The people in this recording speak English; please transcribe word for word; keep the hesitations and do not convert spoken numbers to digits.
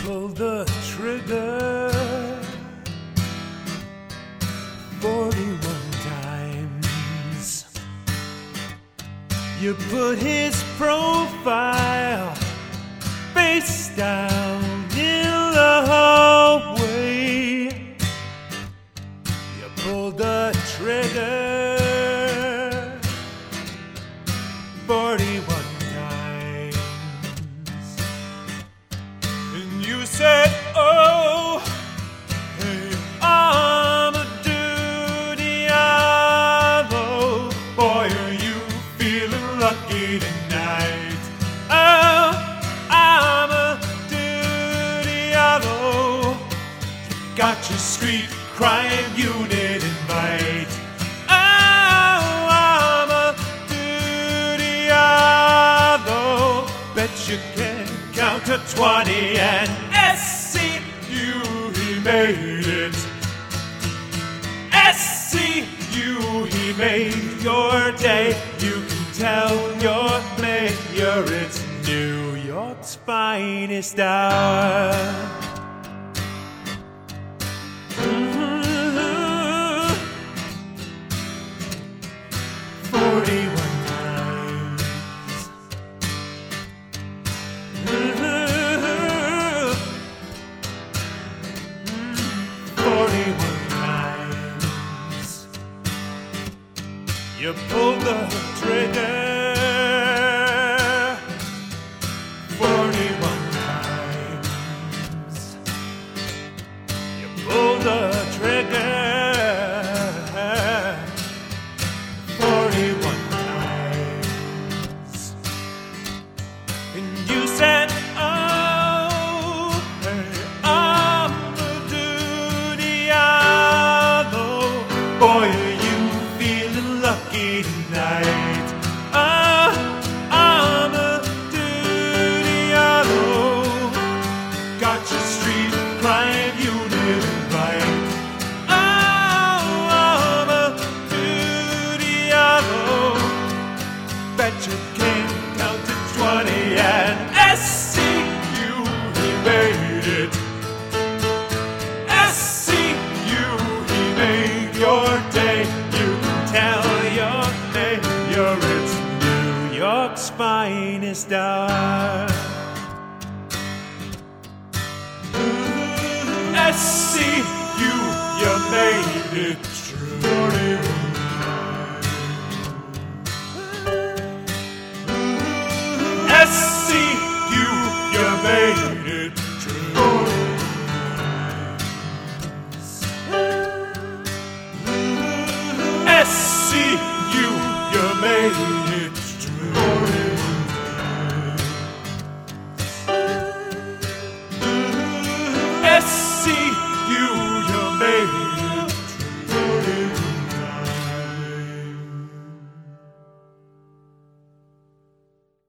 pull the trigger forty-one times. You put his profile face down in the hallway. You pull the trigger forty-one times. And you said, oh, hey, I'm a duty diablo. Boy, are you feeling lucky tonight. Oh, I'm a duty diablo. You got your street crime unit invite. Oh, I'm a duty diablo. Bet you can count to twenty and S C U, he made it. S C U, he made your day. You can tell your mayor it's New York's finest hour. Mm-hmm. forty-one times. Mm-hmm. forty-one times. You pulled the trigger forty-one times. You pulled the trigger forty-one times. And you said, oh, hey, I'm a duty diablo. Boy, are you feeling lucky tonight. Ah, I'm a duty diablo. Got your street crime unit invite. Oh, I'm a duty diablo. Bet you can count to twenty and S C U, he made it. S C U, he made your day. You can tell your mayor it's New York's finest hour. S C U, you made it.